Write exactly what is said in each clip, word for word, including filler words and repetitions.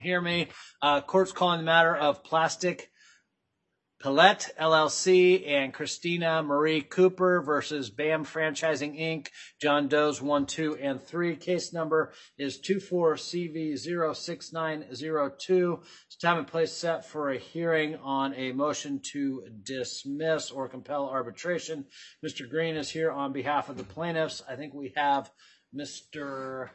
Hear me. Uh, court's calling the matter of Plastic Palette, L L C, and Christina Marie Cooper versus BAM Franchising, Incorporated, John Doe's one, two, and three. Case number is two four C V zero six nine zero two. It's time and place set for a hearing on a motion to dismiss or compel arbitration. Mister Green is here on behalf of the plaintiffs. I think we have Mister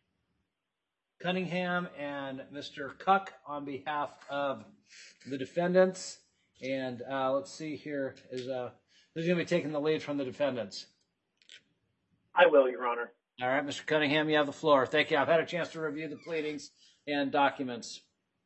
Cunningham and Mister Cuck on behalf of the defendants. And uh, let's see here, is uh, who's going to be taking the lead from the defendants? I will, Your Honor. All right, Mister Cunningham, you have the floor. Thank you. I've had a chance to review the pleadings and documents.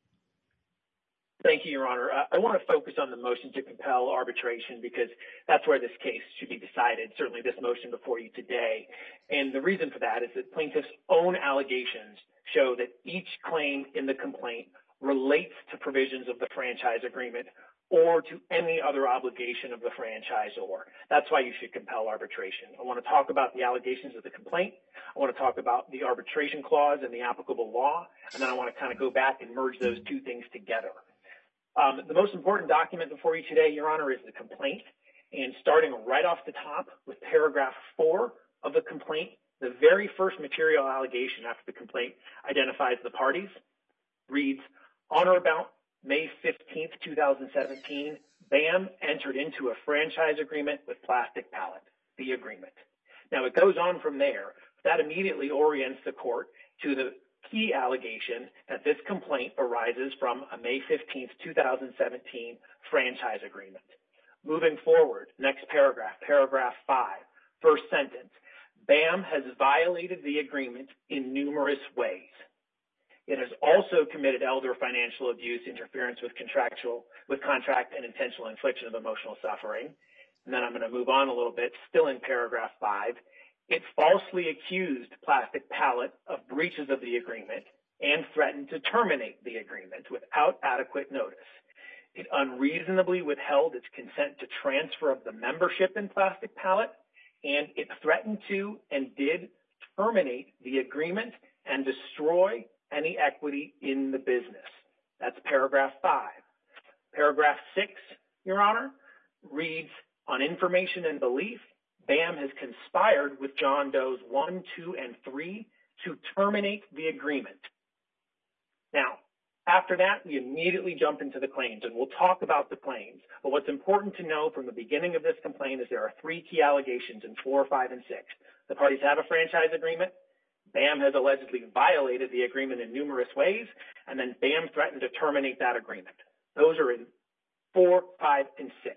Thank you, Your Honor. Uh, I want to focus on the motion to compel arbitration because that's where this case should be decided, certainly this motion before you today. And the reason for that is that plaintiffs' own allegations show that each claim in the complaint relates to provisions of the franchise agreement or to any other obligation of the franchisor. That's why you should compel arbitration. I want to talk about the allegations of the complaint. I want to talk about the arbitration clause and the applicable law, and then I want to kind of go back and merge those two things together. Um, the most important document before you today, Your Honor, is the complaint. And starting right off the top with paragraph four of the complaint, the very first material allegation after the complaint identifies the parties, reads, on or about May fifteenth, two thousand seventeen, BAM entered into a franchise agreement with Plastic Palette, the agreement. Now, it goes on from there. That immediately orients the court to the key allegation that this complaint arises from a May fifteenth, two thousand seventeen franchise agreement. Moving forward, next paragraph, paragraph five, first sentence, BAM has violated the agreement in numerous ways. It has also committed elder financial abuse, interference with contractual, with contract and intentional infliction of emotional suffering. And then I'm going to move on a little bit, still in paragraph five. It falsely accused Plastic Palette of breaches of the agreement and threatened to terminate the agreement without adequate notice. It unreasonably withheld its consent to transfer of the membership in Plastic Palette, and it threatened to and did terminate the agreement and destroy any equity in the business. That's paragraph five. Paragraph six, Your Honor, reads, on information and belief, BAM has conspired with John Doe's one, two, and three to terminate the agreement. Now, after that, we immediately jump into the claims, and we'll talk about the claims. But what's important to know from the beginning of this complaint is there are three key allegations in four, five, and six. The parties have a franchise agreement. BAM has allegedly violated the agreement in numerous ways, and then BAM threatened to terminate that agreement. Those are in four, five, and six.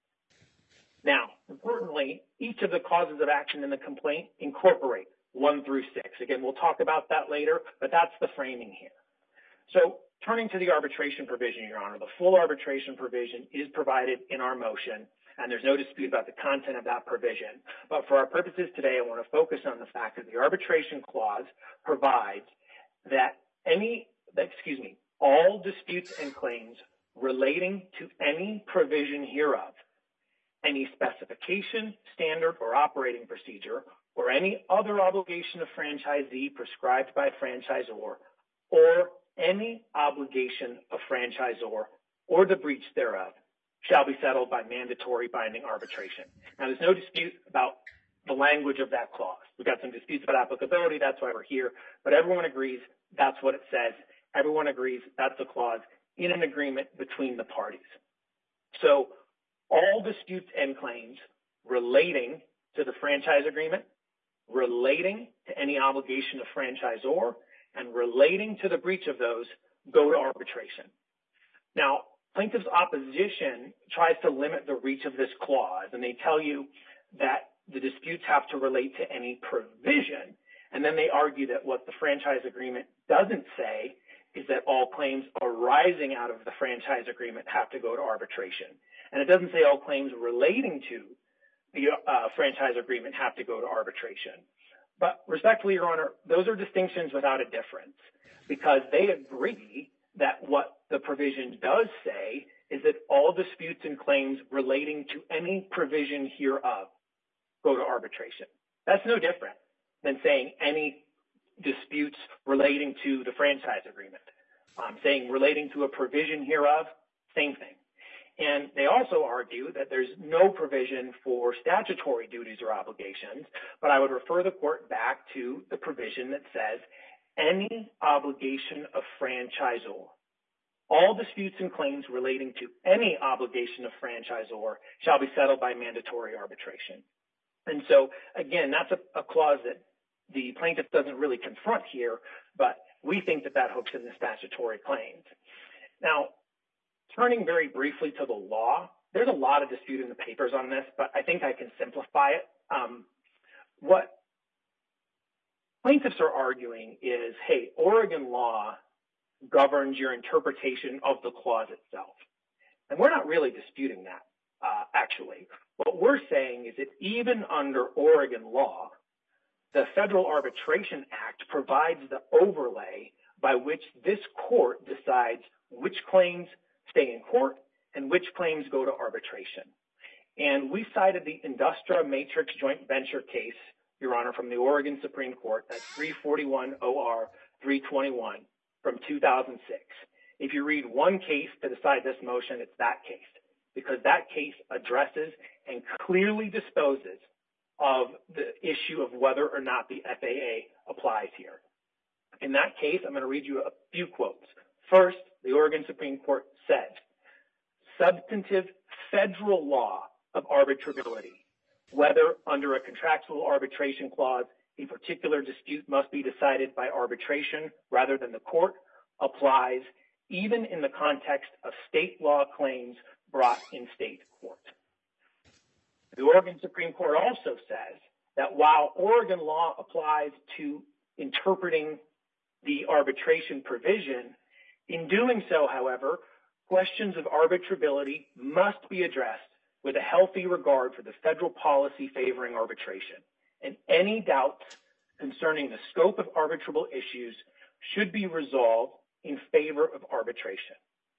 Now, importantly, each of the causes of action in the complaint incorporate one through six. Again, we'll talk about that later, but that's the framing here. So turning to the arbitration provision, Your Honor, the full arbitration provision is provided in our motion, and there's no dispute about the content of that provision. But for our purposes today, I want to focus on the fact that the arbitration clause provides that any, excuse me, all disputes and claims relating to any provision hereof, any specification, standard, or operating procedure, or any other obligation of franchisee prescribed by franchisor, or any obligation of franchisor, or the breach thereof, shall be settled by mandatory binding arbitration. Now, there's no dispute about the language of that clause. We've got some disputes about applicability. That's why we're here. But everyone agrees that's what it says. Everyone agrees that's the clause in an agreement between the parties. So all disputes and claims relating to the franchise agreement, relating to any obligation of franchisor, and relating to the breach of those go to arbitration. Now, plaintiff's opposition tries to limit the reach of this clause, and they tell you that the disputes have to relate to any provision, and then they argue that what the franchise agreement doesn't say is that all claims arising out of the franchise agreement have to go to arbitration. And it doesn't say all claims relating to the uh, franchise agreement have to go to arbitration. But respectfully, Your Honor, those are distinctions without a difference, because they agree that what the provision does say is that all disputes and claims relating to any provision hereof go to arbitration. That's no different than saying any disputes relating to the franchise agreement. Um, saying relating to a provision hereof, same thing. And they also argue that there's no provision for statutory duties or obligations, but I would refer the court back to the provision that says any obligation of franchisor. All disputes and claims relating to any obligation of franchisor shall be settled by mandatory arbitration. And so, again, that's a, a clause that the plaintiff doesn't really confront here, but we think that that hooks in the statutory claims. Now, turning very briefly to the law, there's a lot of dispute in the papers on this, but I think I can simplify it. Um, what plaintiffs are arguing is, hey, Oregon law governs your interpretation of the clause itself. And we're not really disputing that, uh, actually. What we're saying is that even under Oregon law, the Federal Arbitration Act provides the overlay by which this court decides which claims stay in court and which claims go to arbitration. And we cited the Industra Matrix joint venture case, Your Honor, from the Oregon Supreme Court, that's three forty-one O R three twenty-one from two thousand six. If you read one case to decide this motion, it's that case, because that case addresses and clearly disposes of the issue of whether or not the F A A applies here. In that case, I'm going to read you a few quotes. First, the Oregon Supreme Court said, substantive federal law of arbitrability, whether under a contractual arbitration clause, a particular dispute must be decided by arbitration rather than the court, applies even in the context of state law claims brought in state court. The Oregon Supreme Court also says that while Oregon law applies to interpreting the arbitration provision, in doing so, however, questions of arbitrability must be addressed with a healthy regard for the federal policy favoring arbitration, and any doubts concerning the scope of arbitrable issues should be resolved in favor of arbitration.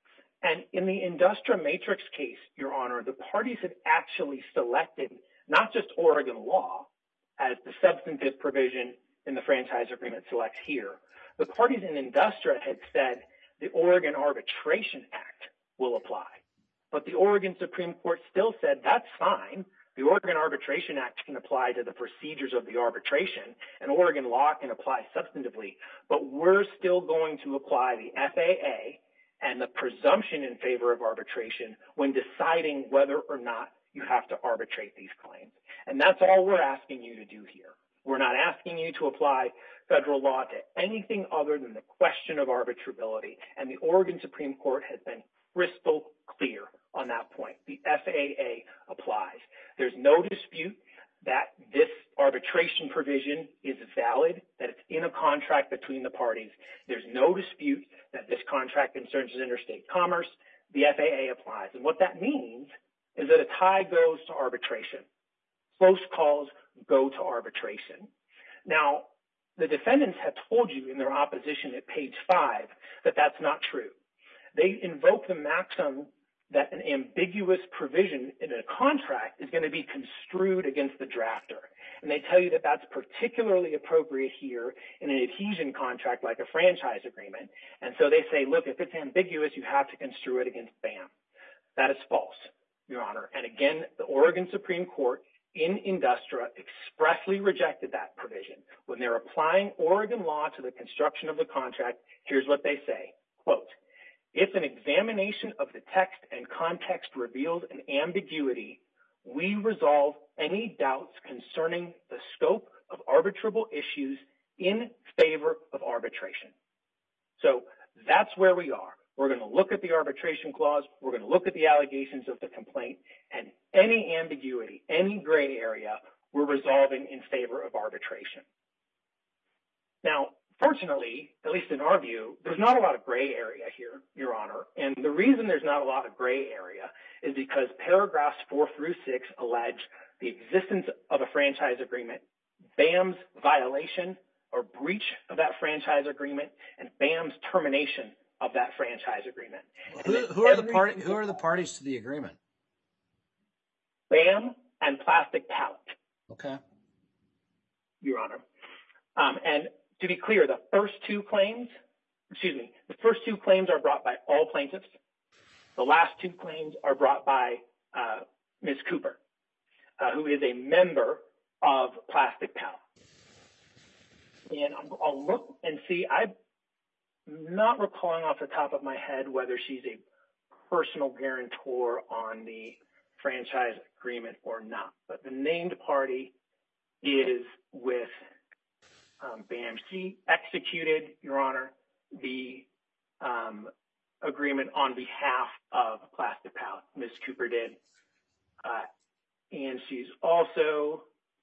And in the Industra Matrix case, Your Honor, the parties had actually selected not just Oregon law as the substantive provision in the franchise agreement selects here. The parties in Industra had said the Oregon Arbitration Act will apply. But the Oregon Supreme Court still said that's fine. The Oregon Arbitration Act can apply to the procedures of the arbitration, and Oregon law can apply substantively. But we're still going to apply the F A A and the presumption in favor of arbitration when deciding whether or not you have to arbitrate these claims. And that's all we're asking you to do here. We're not asking you to apply federal law to anything other than the question of arbitrability, and the Oregon Supreme Court has been crystal clear on that point. The F A A applies. There's no dispute that this arbitration provision is valid, that it's in a contract between the parties. There's no dispute that this contract concerns interstate commerce. The F A A applies. And what that means is that a tie goes to arbitration. Close calls go to arbitration. Now, the defendants have told you in their opposition at page five that that's not true. They invoke the maxim that an ambiguous provision in a contract is going to be construed against the drafter. And they tell you that that's particularly appropriate here in an adhesion contract like a franchise agreement. And so they say, look, if it's ambiguous, you have to construe it against B A M. That is false, Your Honor. And again, the Oregon Supreme Court in Industra expressly rejected that provision. When they're applying Oregon law to the construction of the contract, here's what they say, quote, if an examination of the text and context reveals an ambiguity, we resolve any doubts concerning the scope of arbitrable issues in favor of arbitration. So that's where we are. We're going to look at the arbitration clause. We're going to look at the allegations of the complaint, and any ambiguity, any gray area, we're resolving in favor of arbitration. Now, fortunately, at least in our view, there's not a lot of gray area here, Your Honor. And the reason there's not a lot of gray area is because paragraphs four through six allege the existence of a franchise agreement, B A M's violation or breach of that franchise agreement, and B A M's termination of that franchise agreement. Who, who, are the part, who are the parties to the agreement? B A M and Plastic Pallet. Okay. Your Honor. Um, and to be clear, the first two claims excuse me, the first two claims are brought by all plaintiffs. The last two claims are brought by uh, Miz Cooper, uh, who is a member of Plastic Pal. And I'll look and see, I'm not recalling off the top of my head whether she's a personal guarantor on the franchise agreement or not. But the named party is with um, BAM. She executed, Your Honor, the um, agreement on behalf of Plastic Pal. Miz Cooper did. Uh, and she's also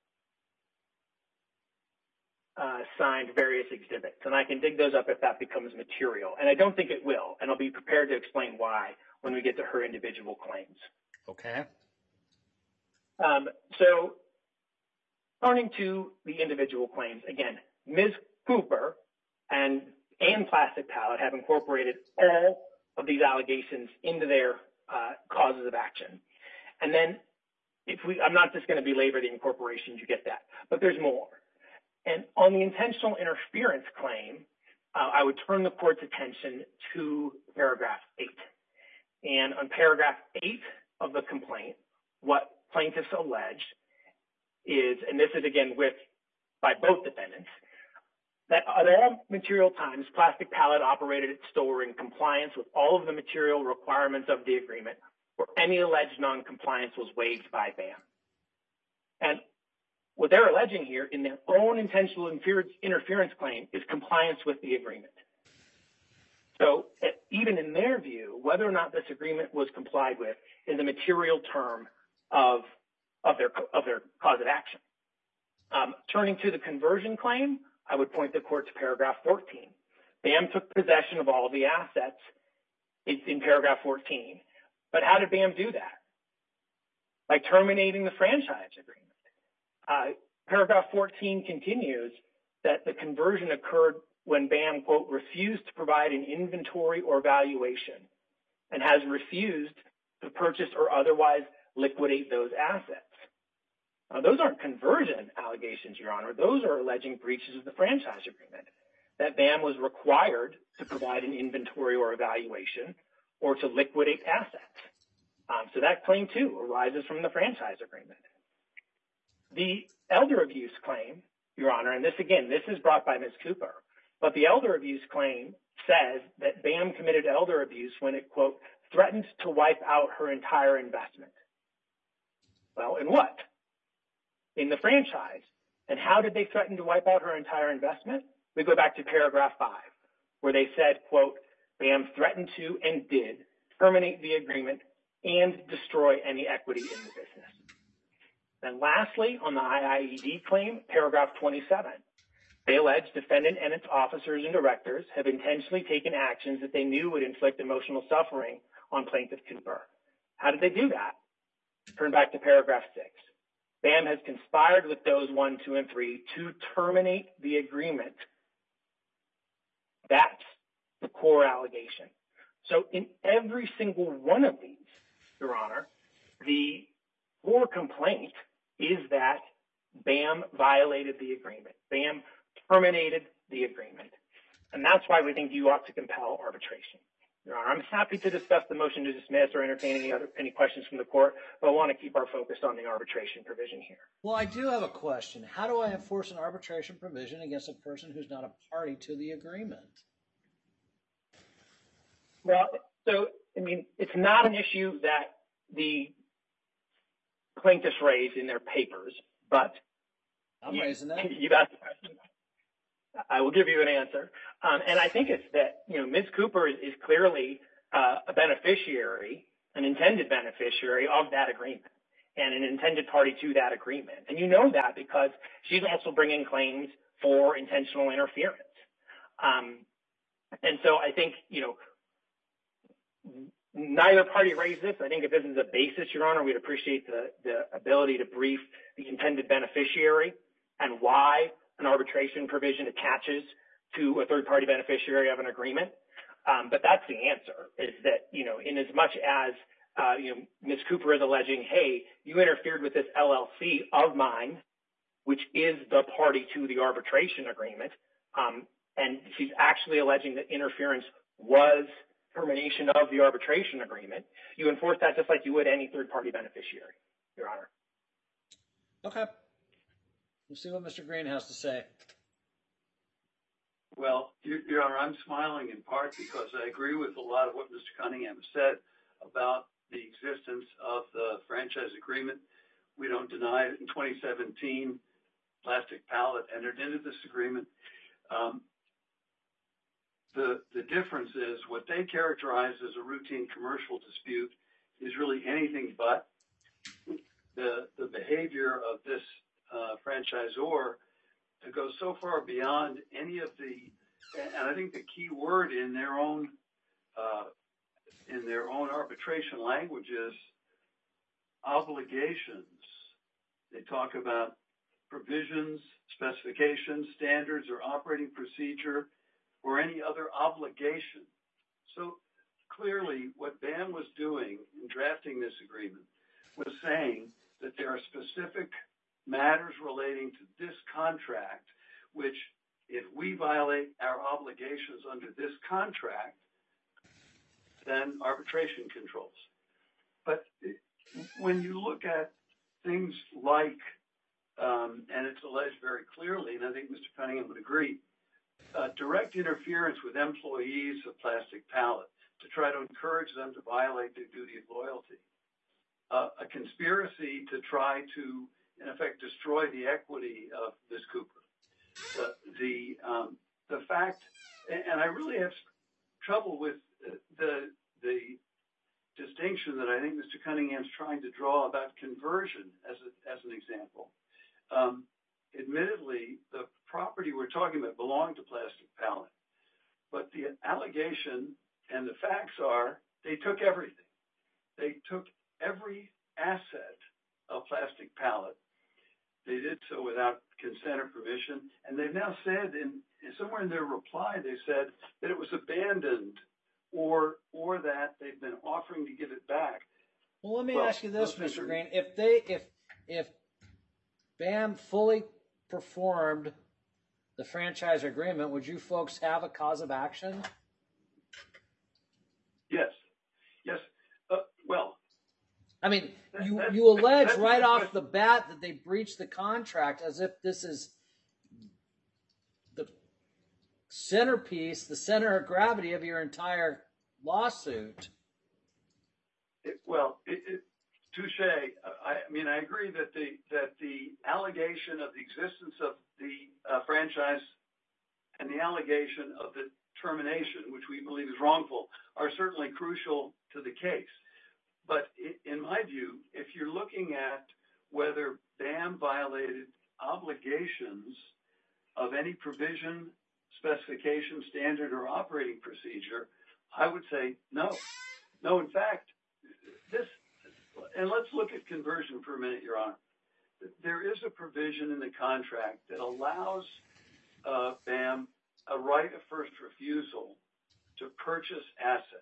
uh, signed various exhibits. And I can dig those up if that becomes material. And I don't think it will. And I'll be prepared to explain why when we get to her individual claims. Okay. Um, so turning to the individual claims, again, Miz Cooper and, and Plastic Palette have incorporated all of these allegations into their uh, causes of action. And then if we, I'm not just going to belabor the incorporation, you get that, but there's more. And on the intentional interference claim, uh, I would turn the court's attention to paragraph eight. And on paragraph eight of the complaint, what plaintiffs alleged is, and this is again with by both defendants, that at all material times, Plastic Palette operated its store in compliance with all of the material requirements of the agreement, where any alleged noncompliance was waived by BAM. And what they're alleging here in their own intentional interference claim is compliance with the agreement. So even in their view, whether or not this agreement was complied with is a material term of, of, their, of their cause of action. Um, turning to the conversion claim, I would point the court to paragraph fourteen. BAM took possession of all the assets in, in paragraph fourteen. But how did BAM do that? By terminating the franchise agreement. Uh, paragraph fourteen continues that the conversion occurred when BAM, quote, refused to provide an inventory or valuation and has refused to purchase or otherwise liquidate those assets. Now, those aren't conversion allegations, Your Honor. Those are alleging breaches of the franchise agreement, that BAM was required to provide an inventory or evaluation or to liquidate assets. Um, so that claim, too, arises from the franchise agreement. The elder abuse claim, Your Honor, and this, again, this is brought by Miz Cooper, but the elder abuse claim says that BAM committed elder abuse when it, quote, threatened to wipe out her entire investment. Well, in what? In the franchise. And how did they threaten to wipe out her entire investment? We go back to paragraph five, where they said, quote, BAM threatened to and did terminate the agreement and destroy any equity in the business. And lastly, on the I I E D claim, paragraph twenty-seven, they allege defendant and its officers and directors have intentionally taken actions that they knew would inflict emotional suffering on Plaintiff Cooper. How did they do that? Turn back to paragraph six. BAM has conspired with those one, two, and three to terminate the agreement. That's the core allegation. So in every single one of these, Your Honor, the core complaint is that BAM violated the agreement. BAM terminated the agreement. And that's why we think you ought to compel arbitration. Your Honor, I'm happy to discuss the motion to dismiss or entertain any other any questions from the court, but I want to keep our focus on the arbitration provision here. Well, I do have a question. How do I enforce an arbitration provision against a person who's not a party to the agreement? Well, so, I mean, it's not an issue that the plaintiffs raised in their papers, but I'm you, raising that. You've asked the question. I will give you an answer. Um, and I think it's that, you know, Miz Cooper is, is clearly uh, a beneficiary, an intended beneficiary of that agreement and an intended party to that agreement. And you know that because she's also bringing claims for intentional interference. Um, and so I think, you know, neither party raised this. I think if this is a basis, Your Honor, we'd appreciate the, the ability to brief the intended beneficiary and why an arbitration provision attaches to a third-party beneficiary of an agreement. Um, but that's the answer, is that, you know, in as much as, uh, you know, Miz Cooper is alleging, hey, you interfered with this L L C of mine, which is the party to the arbitration agreement, um, and she's actually alleging that interference was termination of the arbitration agreement, you enforce that just like you would any third-party beneficiary, Your Honor. Okay. We'll see what Mister Green has to say. Well, Your Honor, I'm smiling in part because I agree with a lot of what Mister Cunningham said about the existence of the franchise agreement. We don't deny it. In twenty seventeen, Plastic Pallet entered into this agreement. Um, the, the difference is what they characterize as a routine commercial dispute is really anything but. The, the behavior of this uh, franchisor goes so far beyond any of the, and I think the key word in their own uh, in their own arbitration language is obligations. They talk about provisions, specifications, standards, or operating procedure, or any other obligation. So clearly what B A M was doing in drafting this agreement was saying that there are specific matters relating to this contract, which if we violate our obligations under this contract, then arbitration controls. But when you look at things like, um, and it's alleged very clearly, and I think Mister Cunningham would agree, uh, direct interference with employees of Plastic Pallet to try to encourage them to violate their duty of loyalty, uh, a conspiracy to try to, in effect, destroy the equity of Miz Cooper. The the, um, the fact, and I really have trouble with the the distinction that I think Mister Cunningham's trying to draw about conversion as a, as an example. Um, admittedly, the property we're talking about belonged to Plastic Pallet, but the allegation and the facts are they took everything. They took every asset of Plastic Pallet. They did so without consent or permission, and they've now said, in somewhere in their reply, they said that it was abandoned, or or that they've been offering to give it back. Well, let me well, ask you this, Mister Green: if they, if if B A M fully performed the franchise agreement, would you folks have a cause of action? Yes, yes. Uh, well. I mean, you, that, you allege that, right off question. the bat that they breached the contract as if this is the centerpiece, the center of gravity of your entire lawsuit. It, well, it, it, touche. I, I mean, I agree that the that the allegation of the existence of the uh, franchise and the allegation of the termination, which we believe is wrongful, are certainly crucial to the case. But in my view, if you're looking at whether B A M violated obligations of any provision, specification, standard, or operating procedure, I would say no. No, in fact, this, and let's look at conversion for a minute, Your Honor. There is a provision in the contract that allows uh, B A M a right of first refusal to purchase assets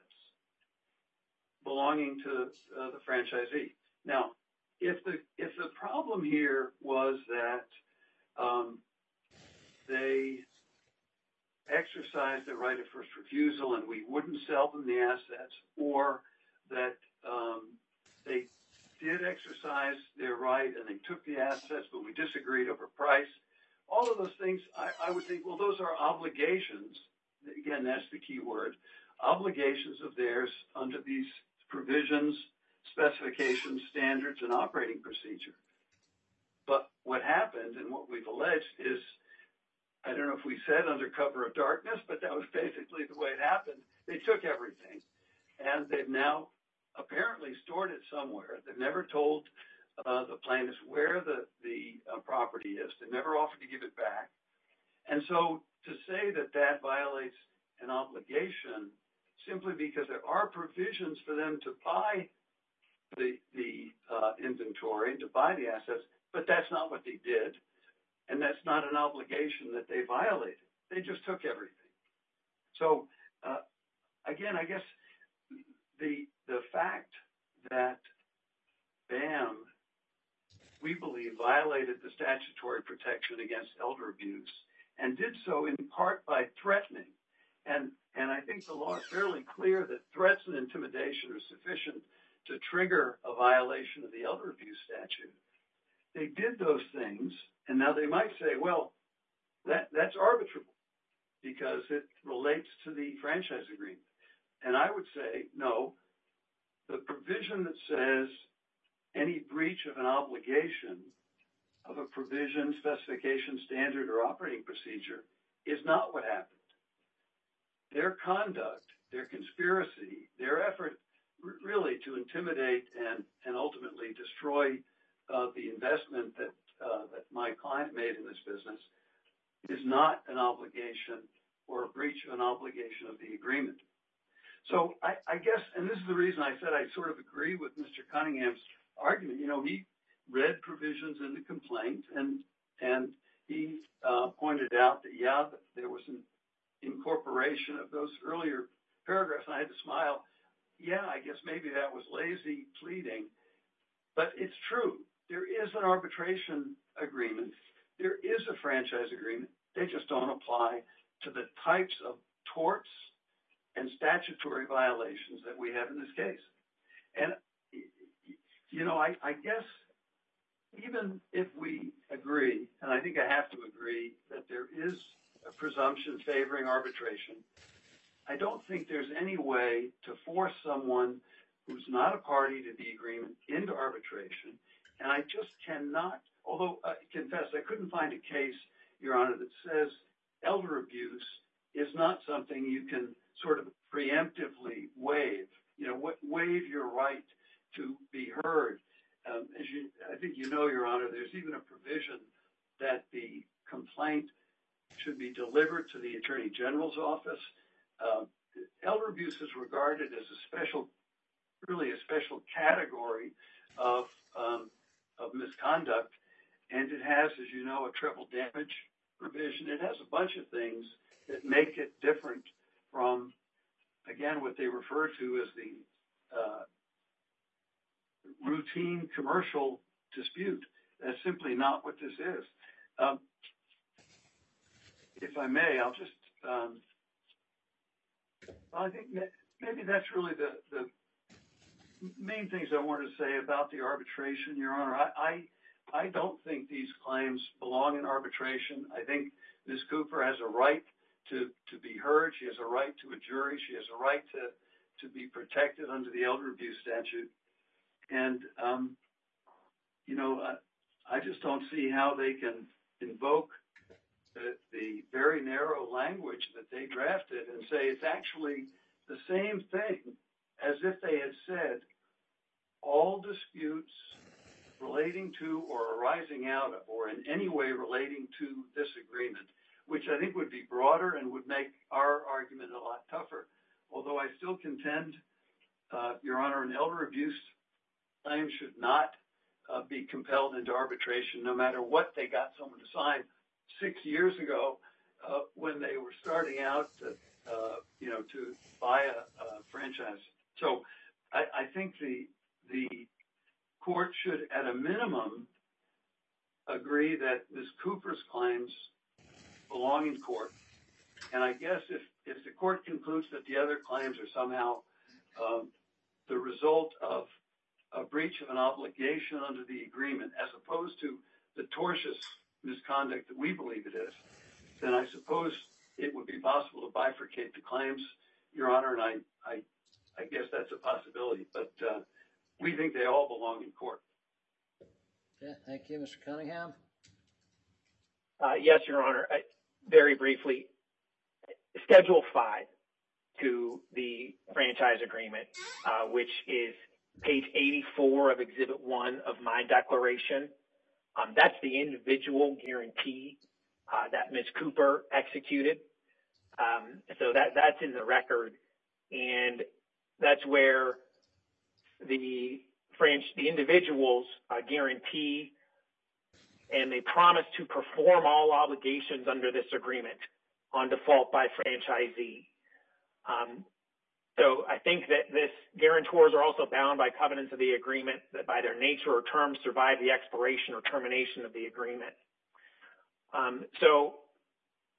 belonging to uh, the franchisee. Now, if the if the problem here was that um, they exercised their right of first refusal and we wouldn't sell them the assets, or that um, they did exercise their right and they took the assets but we disagreed over price, all of those things, I, I would think, well, those are obligations. Again, that's the key word. Obligations of theirs under these provisions, specifications, standards, and operating procedure. But what happened and what we've alleged is, I don't know if we said under cover of darkness, but that was basically the way it happened. They took everything, and they've now apparently stored it somewhere. They've never told uh, the plaintiffs where the, the uh, property is. They've never offered to give it back. And so to say that that violates an obligation simply because there are provisions for them to buy the, the uh, inventory, to buy the assets, but that's not what they did, and that's not an obligation that they violated. They just took everything. So, uh, again, I guess the the fact that B A M, we believe, violated the statutory protection against elder abuse and did so in part by threatening. And, and I think the law is fairly clear that threats and intimidation are sufficient to trigger a violation of the elder abuse statute. They did those things, and now they might say, well, that, that's arbitrable because it relates to the franchise agreement. And I would say, no, the provision that says any breach of an obligation of a provision, specification, standard, or operating procedure is not what happened. Their conduct, their conspiracy, their effort really to intimidate and, and ultimately destroy uh, the investment that, uh, that my client made in this business is not an obligation or a breach of an obligation of the agreement. So I, I guess, and this is the reason I said I sort of agree with Mister Cunningham's argument. You know, he read provisions in the complaint, and and he uh, pointed out that, yeah, there was an incorporation of those earlier paragraphs. And I had to smile. Yeah, I guess maybe that was lazy pleading, but it's true. There is an arbitration agreement. There is a franchise agreement. They just don't apply to the types of torts and statutory violations that we have in this case. And, you know, I, I guess even if we agree, and I think I have to agree, that there is a presumption favoring arbitration, I don't think there's any way to force someone who's not a party to the agreement into arbitration. And I just cannot, although I confess I couldn't find a case, Your Honor, that says elder abuse is not something you can sort of preemptively waive, you know, waive your right to be heard. Um, as you, I think you know, Your Honor, there's even a provision that the complaint should be delivered to the Attorney General's office. Uh, elder abuse is regarded as a special, really a special category of, um, of misconduct, and it has, as you know, a treble damage provision. It has a bunch of things that make it different from, again, what they refer to as the uh, routine commercial dispute. That's simply not what this is. Um, if I may, I'll just, um, I think maybe that's really the, the main things I wanted to say about the arbitration, Your Honor. I, I, I don't think these claims belong in arbitration. I think Miz Cooper has a right to, to be heard. She has a right to a jury. She has a right to, to be protected under the elder abuse statute. And, um, you know, I, I just don't see how they can invoke the, the very narrow language that they drafted and say it's actually the same thing as if they had said all disputes relating to or arising out of or in any way relating to this agreement, which I think would be broader and would make our argument a lot tougher. Although I still contend, uh, Your Honor, an elder abuse claim should not uh, be compelled into arbitration, no matter what they got someone to sign six years ago uh, when they were starting out, to, uh, you know, to buy a, a franchise. So I, I think the the court should, at a minimum, agree that Miz Cooper's claims belong in court. And I guess if, if the court concludes that the other claims are somehow um, the result of a breach of an obligation under the agreement, as opposed to the tortious misconduct that we believe it is, then I suppose it would be possible to bifurcate the claims, Your Honor, and I, I, I guess that's a possibility. But uh, we think they all belong in court. Okay, thank you, Mister Cunningham. Uh, yes, Your Honor. I, very briefly, Schedule five to the franchise agreement, uh, which is page eighty-four of Exhibit one of my declaration. Um, that's the individual guarantee uh, that Miz Cooper executed. Um, so that that's in the record, and that's where the French, the individuals uh, guarantee, and they promise to perform all obligations under this agreement on default by franchisee. Um, so I think that this guarantors are also bound by covenants of the agreement that by their nature or terms survive the expiration or termination of the agreement. Um, so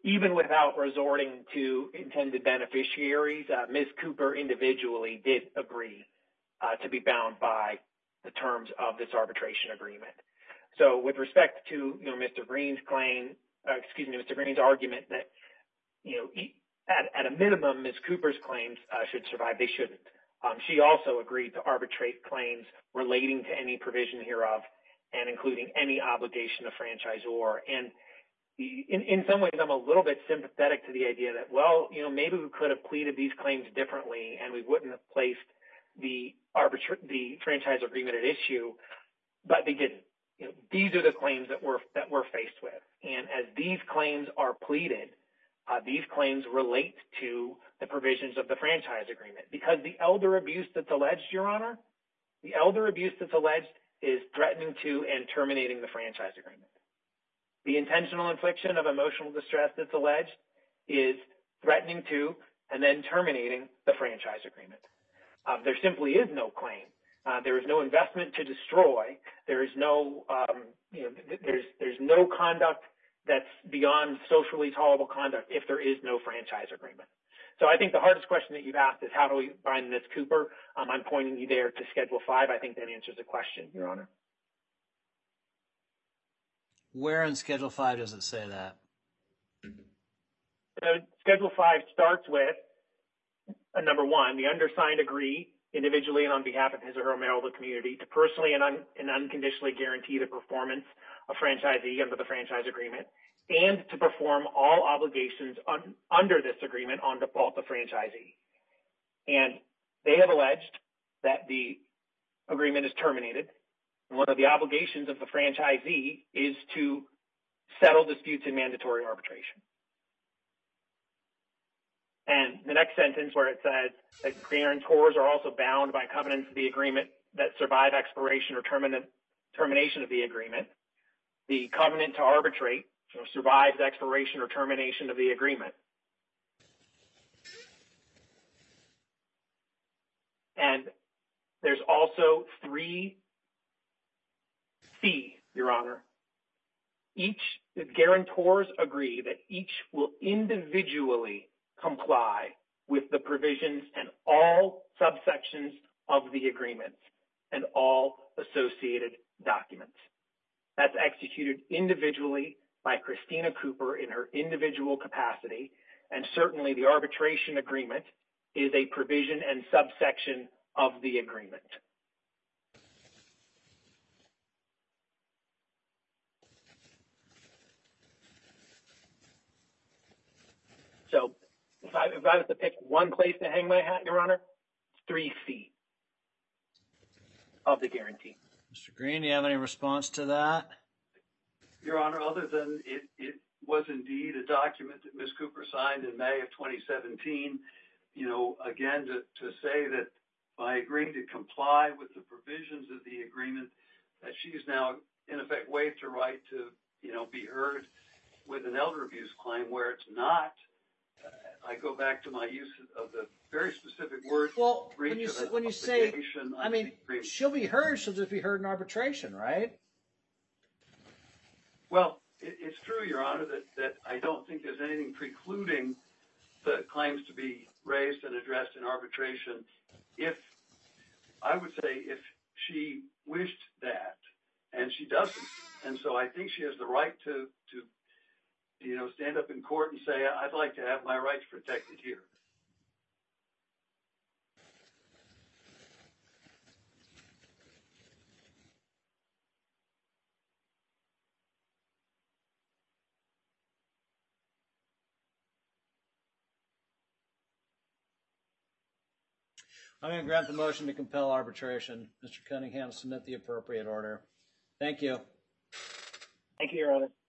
even without resorting to intended beneficiaries, uh, Miz Cooper individually did agree uh, to be bound by the terms of this arbitration agreement. So with respect to, you know, Mister Green's claim, uh, excuse me, Mister Green's argument that, you know, at, at a minimum, Miz Cooper's claims uh, should survive, they shouldn't. Um, she also agreed to arbitrate claims relating to any provision hereof and including any obligation of franchisor. And in, in some ways, I'm a little bit sympathetic to the idea that, well, you know, maybe we could have pleaded these claims differently and we wouldn't have placed the arbitra- the franchise agreement at issue, but they didn't. You know, these are the claims that we're that we're faced with, and as these claims are pleaded, uh, these claims relate to the provisions of the franchise agreement. Because the elder abuse that's alleged, Your Honor, the elder abuse that's alleged is threatening to and terminating the franchise agreement. The intentional infliction of emotional distress that's alleged is threatening to and then terminating the franchise agreement. Uh, there simply is no claim. Uh, there is no investment to destroy. There is no, um, you know, th- there's there's no conduct that's beyond socially tolerable conduct if there is no franchise agreement. So I think the hardest question that you've asked is how do we bind Miz Cooper? Um, I'm pointing you there to Schedule five. I think that answers the question, Your Honor. Where in Schedule five does it say that? So Schedule five starts with uh, number one, the undersigned agree individually and on behalf of his or her marital community to personally and, un- and unconditionally guarantee the performance of franchisee under the franchise agreement and to perform all obligations un- under this agreement on default of franchisee. And they have alleged that the agreement is terminated. And one of the obligations of the franchisee is to settle disputes in mandatory arbitration. And the next sentence where it says that guarantors are also bound by covenants of the agreement that survive expiration or termin- termination of the agreement. The covenant to arbitrate you know, survives expiration or termination of the agreement. And there's also three C, Your Honor. Each, the guarantors agree that each will individually comply with the provisions and all subsections of the agreement and all associated documents. That's executed individually by Christina Cooper in her individual capacity, and certainly the arbitration agreement is a provision and subsection of the agreement. So if I, if I was to pick one place to hang my hat, Your Honor, three C of the guarantee. Mister Green, do you have any response to that? Your Honor, other than it, it was indeed a document that Miz Cooper signed in May of twenty seventeen, you know, again, to, to say that by agreeing to comply with the provisions of the agreement, that she's now, in effect, waived her right to, you know, be heard with an elder abuse claim where it's not. Uh, I go back to my use of the very specific word. Well, when you, when you say, I mean, she'll be heard, she'll just be heard in arbitration, right? Well, it, it's true, Your Honor, that, that I don't think there's anything precluding the claims to be raised and addressed in arbitration if, I would say, if she wished that, and she doesn't. And so I think she has the right to, to you know, stand up in court and say, I'd like to have my rights protected here. I'm going to grant the motion to compel arbitration. Mister Cunningham, submit the appropriate order. Thank you. Thank you, Your Honor.